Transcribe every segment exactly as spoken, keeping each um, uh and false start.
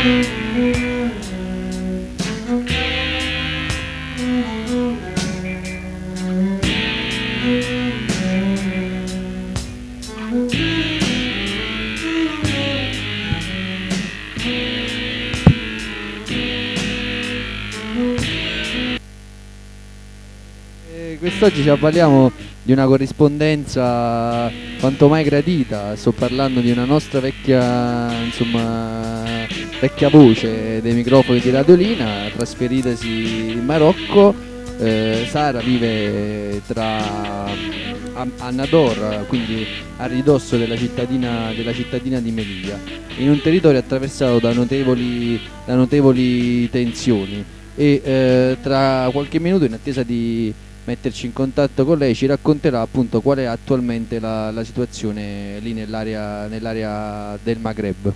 Quest'oggi ci avvaliamo di una corrispondenza quanto mai gradita. Sto parlando di una nostra vecchia, insomma, vecchia voce dei microfoni di Radiolina, trasferitasi in Marocco. eh, Sara vive tra Annador, quindi a ridosso della cittadina, della cittadina di Melilla, in un territorio attraversato da notevoli, da notevoli tensioni, e eh, tra qualche minuto, in attesa di metterci in contatto con lei, ci racconterà appunto qual è attualmente la, la situazione lì nell'area nell'area del Maghreb.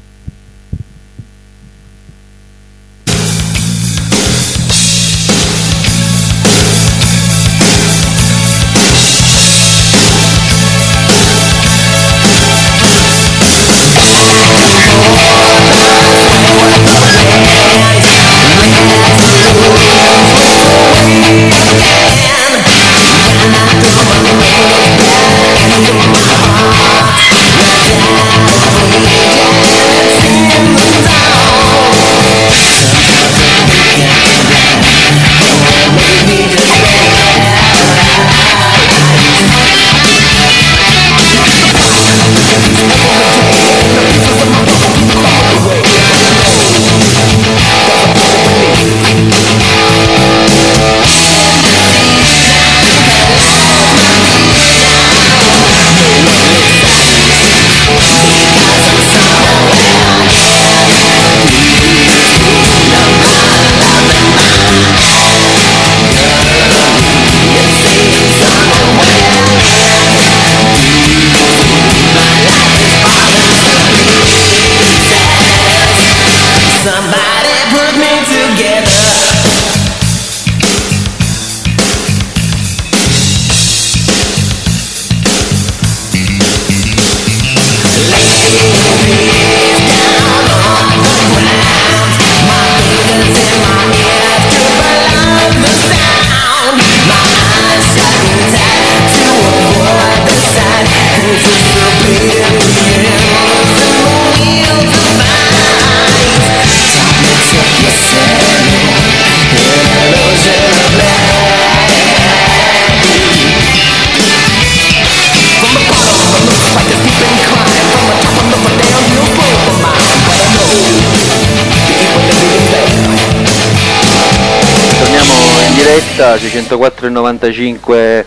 Sui centoquattro e novantacinque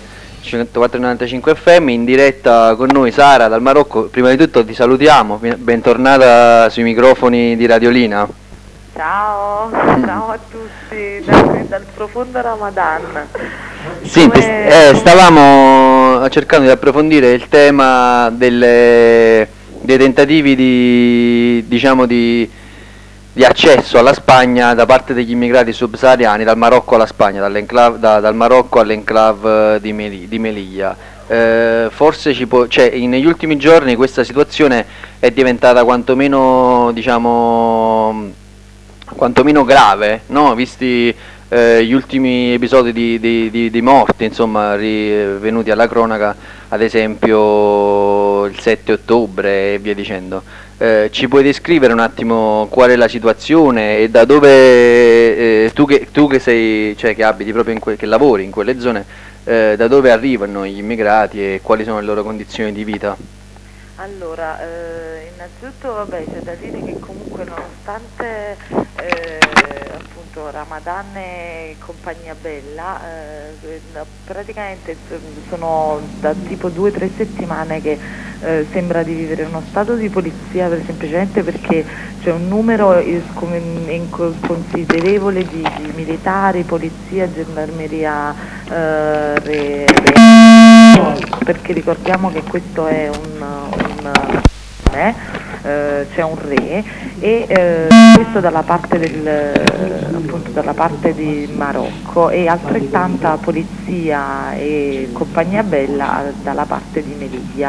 F M, in diretta con noi Sara dal Marocco. Prima di tutto ti salutiamo, bentornata sui microfoni di Radiolina. Ciao, ciao a tutti dal, dal profondo Ramadan. Sì, Come... eh, stavamo cercando di approfondire il tema delle, dei tentativi di, diciamo, di di accesso alla Spagna da parte degli immigrati subsahariani dal Marocco alla Spagna, da, dal Marocco all'enclave di, Meli, di Melilla. Eh, forse ci può, cioè, negli ultimi giorni questa situazione è diventata quantomeno, diciamo, quantomeno grave, no? Visti eh, gli ultimi episodi di, di, di, di morti, insomma, venuti alla cronaca, ad esempio il sette ottobre e via dicendo. Eh, ci puoi descrivere un attimo qual è la situazione e da dove eh, tu, che, tu che sei, cioè che abiti proprio in que- che lavori in quelle zone, eh, da dove arrivano gli immigrati e quali sono le loro condizioni di vita? Allora, eh, innanzitutto vabbè, c'è da dire che comunque nonostante eh, appunto Ramadan e compagnia bella, eh, praticamente sono da tipo due o tre settimane che eh, sembra di vivere uno stato di polizia, per, semplicemente perché c'è un numero inconsiderevole di, di militari, polizia, gendarmeria, eh, re, re, perché ricordiamo che questo è un, un eh, eh, c'è un re e eh, questo dalla parte del appunto dalla parte di Marocco e altrettanta polizia e compagnia bella dalla parte di Melilla.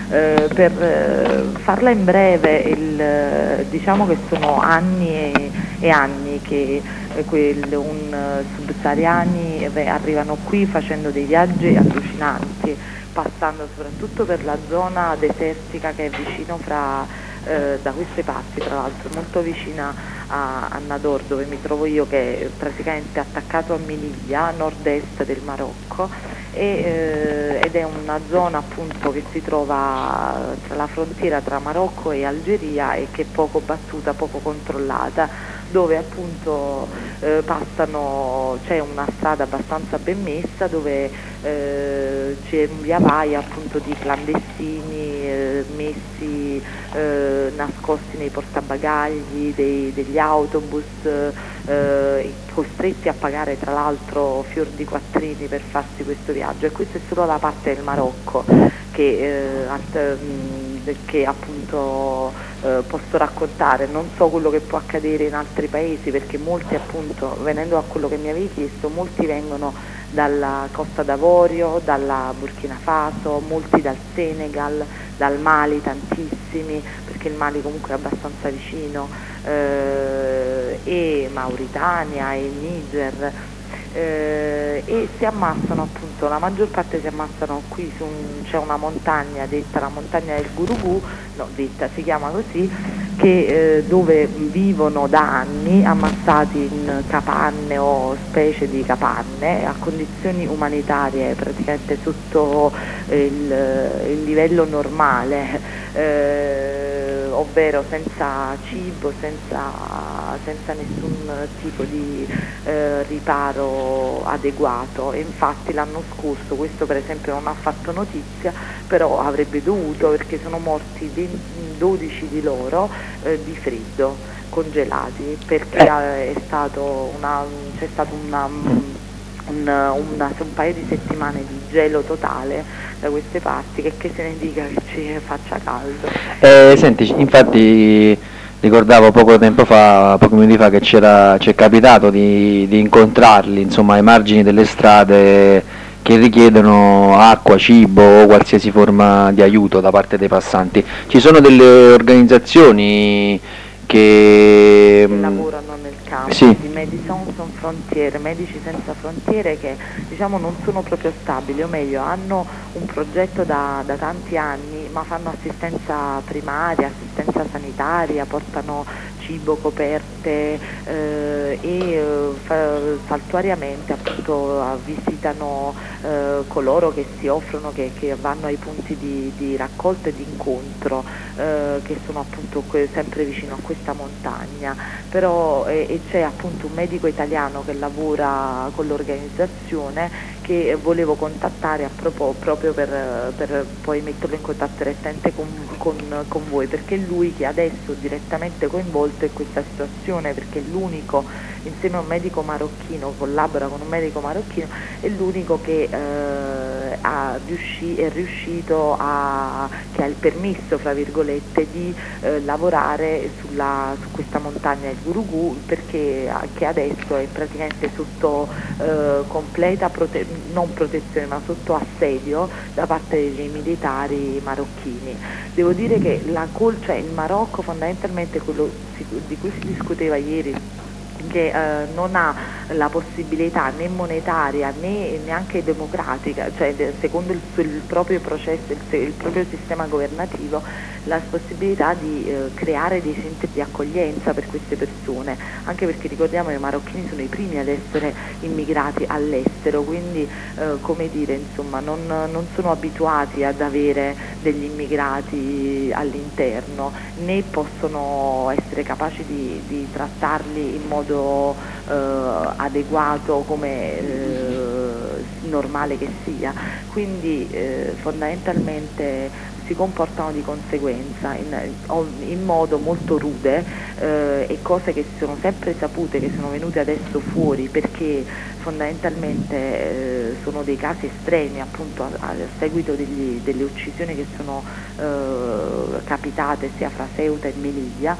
Eh, per eh, farla in breve, il, eh, diciamo che sono anni e, e anni che eh, quel, un, eh, subsahariani eh, beh, arrivano qui facendo dei viaggi allucinanti, passando soprattutto per la zona desertica che è vicino fra, eh, da queste parti, tra l'altro molto vicina a, a Nador, dove mi trovo io, che è praticamente attaccato a Melilla, a nord-est del Marocco, e, eh, ed è una zona appunto che si trova tra la frontiera tra Marocco e Algeria e che è poco battuta, poco controllata, dove appunto eh, passano, c'è una strada abbastanza ben messa dove eh, c'è un via vai appunto di clandestini eh, messi eh, nascosti nei portabagagli dei, degli autobus, eh, costretti a pagare tra l'altro fior di quattrini per farsi questo viaggio, e questa è solo la parte del Marocco che, eh, alt- mh, che appunto eh, posso raccontare. Non so quello che può accadere in altri paesi, perché molti appunto, venendo a quello che mi avevi chiesto, molti vengono dalla Costa d'Avorio, dalla Burkina Faso, molti dal Senegal, dal Mali tantissimi, perché il Mali comunque è abbastanza vicino, eh, e Mauritania e Niger, eh, e si ammassano appunto, la maggior parte si ammassano qui su un, c'è una montagna detta la montagna del Gurugù, no, detta si chiama così, che, eh, dove vivono da anni ammassati in capanne o specie di capanne a condizioni umanitarie praticamente sotto il, il livello normale, eh, ovvero senza cibo, senza, senza nessun tipo di eh, riparo adeguato. E infatti l'anno scorso, questo per esempio non ha fatto notizia, però avrebbe dovuto, perché sono morti dodici di loro eh, di freddo, congelati, perché eh, è stato una, c'è stato una, un, una, un paio di settimane di gelo totale da queste parti, che, che se ne dica che ci faccia caldo. Eh, senti, infatti ricordavo poco tempo fa, pochi minuti fa, che c'era, ci è capitato di, di incontrarli, insomma, ai margini delle strade, che richiedono acqua, cibo o qualsiasi forma di aiuto da parte dei passanti. Ci sono delle organizzazioni che, che lavorano nel campo, sì. di Médecins Sans Frontières, Medici Senza Frontiere, che diciamo non sono proprio stabili, o meglio hanno un progetto da, da tanti anni, ma fanno assistenza primaria, assistenza sanitaria, portano cibo, coperte, eh, e eh, fa, saltuariamente appunto visitano eh, coloro che si offrono, che, che vanno ai punti di, di raccolta e di incontro, eh, che sono appunto que- sempre vicino a questa montagna. Però eh, e c'è appunto un medico italiano che lavora con l'organizzazione, che volevo contattare a propos- proprio per, per poi metterlo in contatto direttamente con, con, con voi, perché è lui che adesso è direttamente coinvolto in questa situazione, perché è l'unico, insieme a un medico marocchino, collabora con un medico marocchino, è l'unico che eh, ha riusci- è riuscito a, che ha il permesso, fra virgolette, di eh, lavorare sulla, su questa montagna, il Gurugù, perché che adesso è praticamente sotto eh, completa prote- non protezione, ma sotto assedio da parte dei militari marocchini. Devo dire che la col- cioè il Marocco, fondamentalmente, quello di cui si discuteva ieri, che eh, non ha la possibilità né monetaria né neanche democratica, cioè de- secondo il, il proprio processo, il, il proprio sistema governativo, la possibilità di eh, creare dei centri di accoglienza per queste persone, anche perché ricordiamo che i marocchini sono i primi ad essere immigrati all'estero, quindi eh, come dire, insomma, non, non sono abituati ad avere degli immigrati all'interno, né possono essere capaci di, di trattarli in modo eh, adeguato, come eh, normale che sia. Quindi eh, fondamentalmente si comportano di conseguenza in, in modo molto rude, eh, e cose che si sono sempre sapute, che sono venute adesso fuori, perché fondamentalmente eh, sono dei casi estremi, appunto a, a seguito degli, delle uccisioni che sono eh, capitate sia fra Ceuta e Melilla,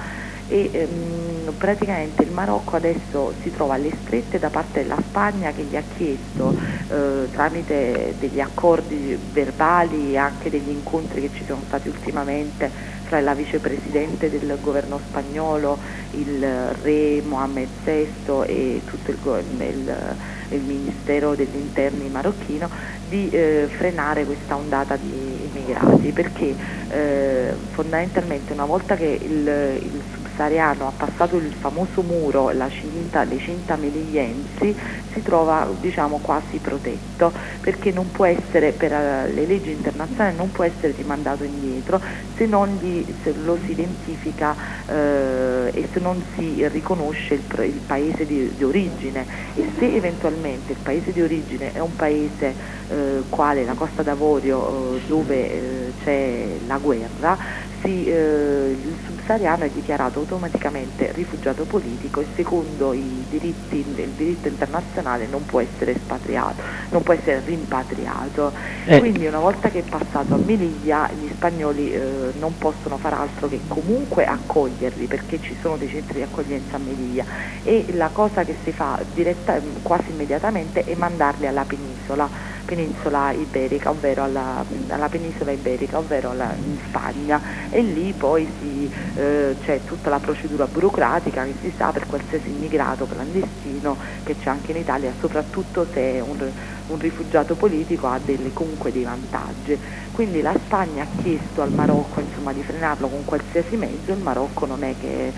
e ehm, praticamente il Marocco adesso si trova alle strette da parte della Spagna, che gli ha chiesto eh, tramite degli accordi verbali e anche degli incontri che ci sono stati ultimamente fra la vicepresidente del governo spagnolo, il re Mohammed sesto e tutto il, il, il Ministero degli Interni marocchino, di eh, frenare questa ondata di immigrati, perché eh, fondamentalmente una volta che il, il subsahariano ha passato il famoso muro, la cinta, le cinta meligliensi, si trova, diciamo, quasi protetto, perché non può essere, per uh, le leggi internazionali non può essere rimandato indietro se non gli, se lo si identifica eh, e se non si riconosce il, il paese di, di origine, e se eventualmente il paese di origine è un paese eh, quale la Costa d'Avorio eh, dove eh, c'è la guerra, si, eh, il subsahariano è dichiarato automaticamente rifugiato politico e secondo i diritti, il diritto internazionale non può essere espatriato, non può essere rimpatriato. Eh. Quindi una volta che è passato a Melilla, gli spagnoli eh, non possono far altro che comunque accoglierli, perché ci sono dei centri di accoglienza a Melilla, e la cosa che si fa diretta, quasi immediatamente, è mandarli alla penisola penisola iberica, ovvero alla, alla penisola iberica, ovvero alla, in Spagna, e lì poi si, eh, c'è tutta la procedura burocratica che si sa per qualsiasi immigrato clandestino che c'è anche in Italia, soprattutto se è un, un rifugiato politico, ha delle, comunque dei vantaggi. Quindi la Spagna ha chiesto al Marocco, insomma, di frenarlo con qualsiasi mezzo. Il Marocco non è che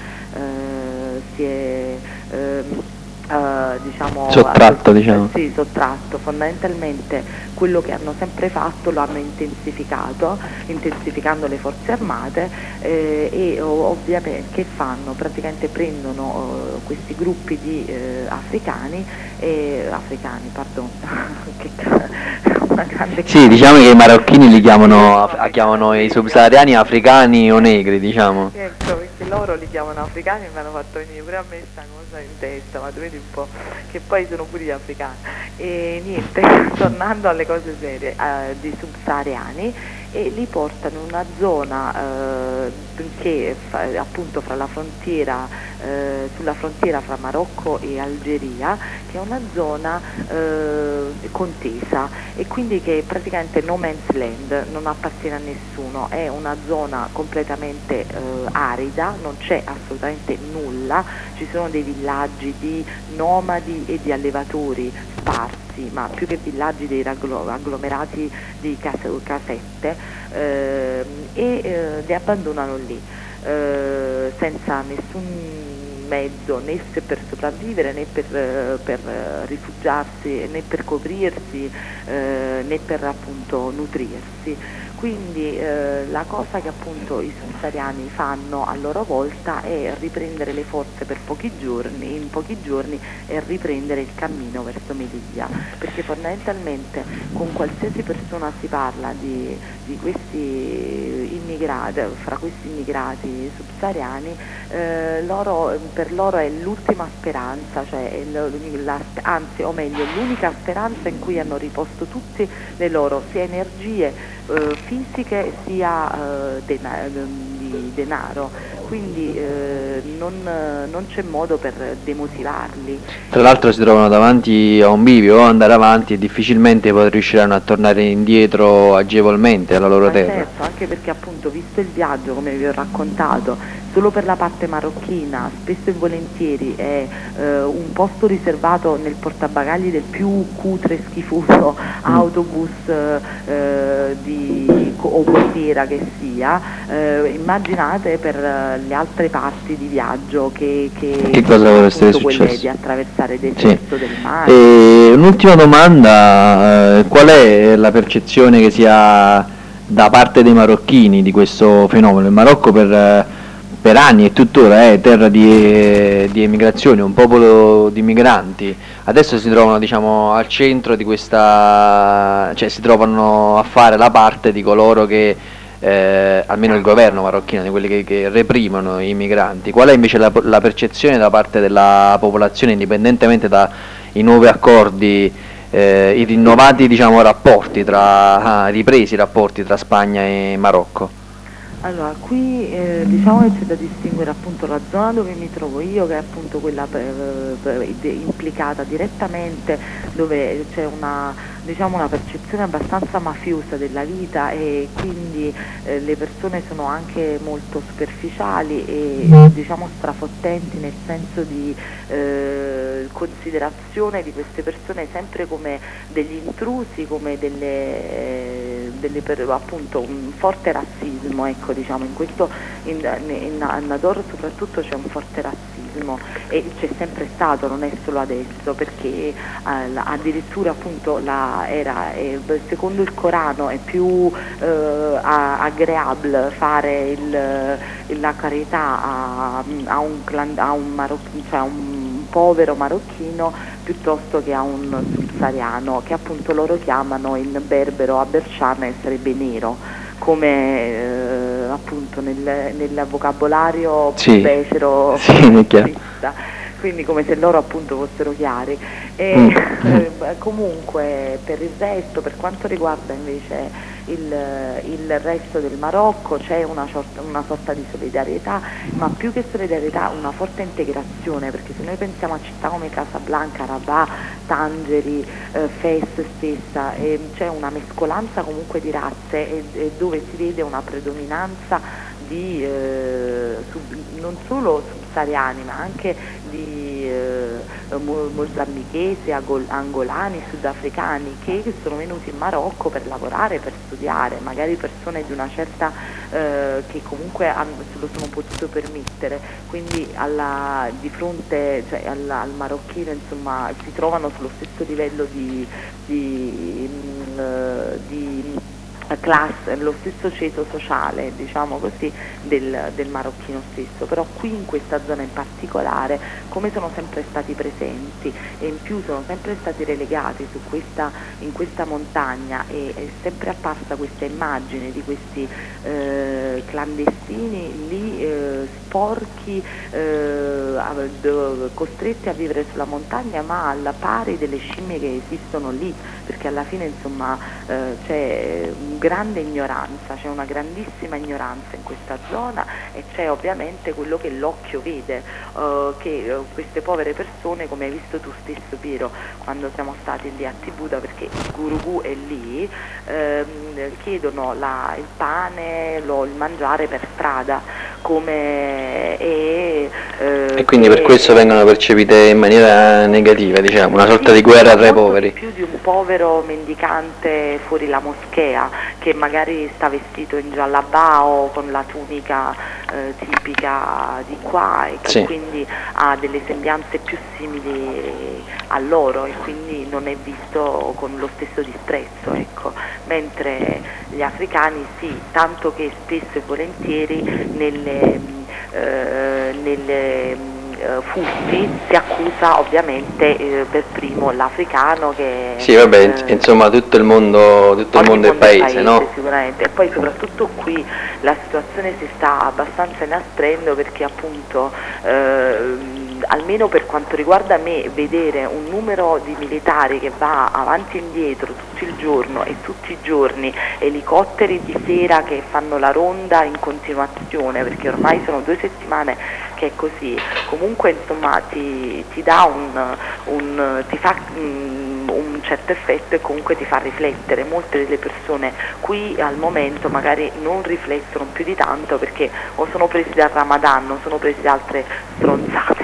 eh, si è eh, Uh, diciamo, sottratto, diciamo. Sì, sottratto. Fondamentalmente quello che hanno sempre fatto lo hanno intensificato, intensificando le forze armate eh, e ovviamente che fanno? Praticamente prendono uh, questi gruppi di uh, africani, e, africani, pardon, che una grande sì, diciamo che i marocchini li chiamano, sì, chiamano i subsahariani africani o negri, diciamo. Ecco, perché loro li chiamano africani e mi hanno fatto venire pure a me sta cosa in testa, ma tu vedi un po' che poi sono pure gli africani. E niente, tornando alle cose serie, eh, di subsahariani, e li portano in una zona eh, che fa, appunto fra la frontiera, eh, sulla frontiera fra Marocco e Algeria, che è una zona eh, contesa, e quindi che è praticamente no man's land, non appartiene a nessuno, è una zona completamente eh, arida, non c'è assolutamente nulla, ci sono dei villaggi di nomadi e di allevatori sparsi, ma più che villaggi dei agglomerati di case, casette, eh, e eh, li abbandonano lì, eh, senza nessun mezzo né se per sopravvivere né per, per rifugiarsi né per coprirsi eh, né per appunto nutrirsi. Quindi eh, la cosa che appunto i subsahariani fanno a loro volta è riprendere le forze per pochi giorni, in pochi giorni, e riprendere il cammino verso Melilla, perché fondamentalmente con qualsiasi persona si parla di, di questi immigrati, fra questi immigrati subsahariani, eh, loro, per loro è l'ultima speranza, cioè è la, anzi o meglio l'unica speranza in cui hanno riposto tutte le loro sia energie eh, fisiche sia eh, dena- di denaro, quindi eh, non, non c'è modo per demotivarli. Tra l'altro si trovano davanti a un bivio, o andare avanti e difficilmente poi riusciranno a tornare indietro agevolmente alla loro Ma terra. certo, anche perché appunto visto il viaggio, come vi ho raccontato, solo per la parte marocchina spesso e volentieri è eh, un posto riservato nel portabagagli del più cutre e schifoso autobus eh, di, o bostiera che sia, eh, immaginate per le altre parti di viaggio che, che, che cosa vuole essere quelle successo? Di attraversare il deserto, sì, del mare. E un'ultima domanda, eh, qual è la percezione che si ha da parte dei marocchini di questo fenomeno? Il Marocco per, per anni e tuttora è terra di, di emigrazione, un popolo di migranti, adesso si trovano, diciamo, al centro di questa, cioè si trovano a fare la parte di coloro che Eh, almeno il governo marocchino, di quelli che, che reprimono i migranti. Qual è invece la, la percezione da parte della popolazione, indipendentemente dai nuovi accordi, eh, i rinnovati, diciamo, rapporti tra, ah, ripresi i rapporti tra Spagna e Marocco? Allora, qui eh, diciamo che c'è da distinguere appunto la zona dove mi trovo io, che è appunto quella eh, eh, de- implicata direttamente, dove c'è una, diciamo, una percezione abbastanza mafiosa della vita e quindi eh, le persone sono anche molto superficiali e diciamo strafottenti, nel senso di eh, considerazione di queste persone sempre come degli intrusi, come delle, delle per, appunto un forte razzismo, ecco, diciamo in questo in, in, a Nador soprattutto c'è un forte razzismo e c'è sempre stato, non è solo adesso, perché eh, addirittura appunto la, era, eh, secondo il Corano è più eh, agreable fare il, la carità a, a un, a un, marocchino, cioè a un povero marocchino piuttosto che a un subsahariano, che appunto loro chiamano in berbero Aberchan e sarebbe nero, come eh, appunto nel, nel vocabolario Sì, becero sì, è chiaro. quindi come se loro appunto fossero chiari. E Mm. eh, comunque per il resto, per quanto riguarda invece il, il resto del Marocco, c'è una, sorta, una sorta di solidarietà, ma più che solidarietà una forte integrazione, perché se noi pensiamo a città come Casablanca, Rabat, Tangeri, eh, Fes stessa, eh, c'è una mescolanza comunque di razze e, e dove si vede una predominanza di eh, sub, non solo subsahariani ma anche di eh, mozambichesi, angolani, sudafricani che sono venuti in Marocco per lavorare, per studiare, magari persone di una certa eh, che comunque hanno, se lo sono potuto permettere, quindi alla, di fronte cioè, alla, al marocchino insomma si trovano sullo stesso livello di, di, mh, di classe, lo stesso ceto sociale, diciamo così, del, del marocchino stesso, però qui in questa zona in particolare, come sono sempre stati presenti e in più sono sempre stati relegati su questa, in questa montagna e è sempre apparsa questa immagine di questi eh, clandestini lì eh, sporchi, eh, costretti a vivere sulla montagna ma alla pari delle scimmie che esistono lì, perché alla fine insomma eh, c'è grande ignoranza, c'è una grandissima ignoranza in questa zona e c'è ovviamente quello che l'occhio vede, eh, che eh, queste povere persone, come hai visto tu stesso Piero, quando siamo stati lì a Tibuda, perché il gurugù è lì, ehm, chiedono la, il pane, lo, il mangiare per strada, come e, eh, E quindi per questo vengono percepite in maniera negativa, diciamo, una sorta sì, di guerra tra i molto poveri. di più di un povero mendicante fuori la moschea che magari sta vestito in giallabà o con la tunica eh, tipica di qua e che Sì. quindi ha delle sembianze più simili a loro e quindi non è visto con lo stesso disprezzo, ecco. Mentre gli africani sì, tanto che spesso e volentieri nelle, eh, nelle fusti si accusa ovviamente eh, per primo l'africano che Sì, vabbè, eh, insomma tutto il mondo, tutto il mondo è mondo è paese, paese no? sicuramente, e poi soprattutto qui la situazione si sta abbastanza inasprendo perché appunto eh, almeno per quanto riguarda me vedere un numero di militari che va avanti e indietro tutto il giorno e tutti i giorni, elicotteri di sera che fanno la ronda in continuazione, perché ormai sono due settimane che è così, comunque insomma ti, ti dà un, un, ti fa um, un certo effetto e comunque ti fa riflettere. Molte delle persone qui al momento magari non riflettono più di tanto perché o sono presi dal Ramadan o sono presi da altre stronzate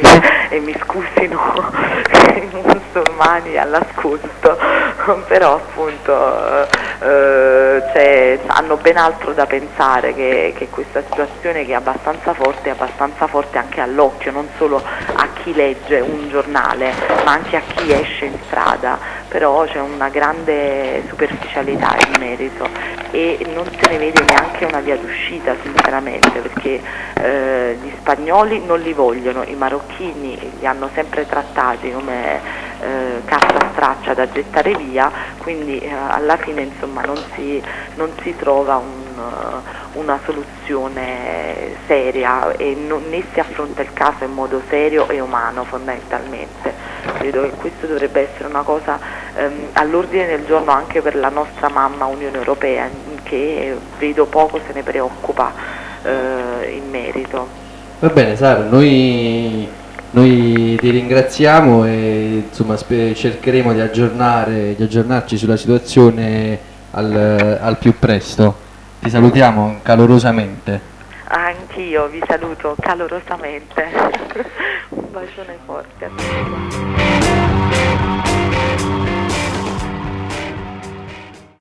e mi scusino i musulmani all'ascolto, però appunto eh, cioè, hanno ben altro da pensare che, che questa situazione che è abbastanza forte, è abbastanza forte anche all'occhio, non solo a chi legge un giornale ma anche a chi esce in strada, però c'è una grande superficialità in merito e non se ne vede neanche una via d'uscita sinceramente, perché eh, gli spagnoli non li vogliono, i marocchini li hanno sempre trattati come eh, carta straccia da gettare via, quindi eh, alla fine insomma non si, non si trova un, uh, una soluzione seria e non, né si affronta il caso in modo serio e umano fondamentalmente. Credo che questo dovrebbe essere una cosa ehm, all'ordine del giorno anche per la nostra mamma Unione Europea, che vedo poco se ne preoccupa eh, in merito. Va bene Sara, noi, noi ti ringraziamo e insomma spe- cercheremo di, aggiornare, di aggiornarci sulla situazione al, al più presto. Ti salutiamo calorosamente. Anch'io vi saluto calorosamente. Un bacione forte a tutti.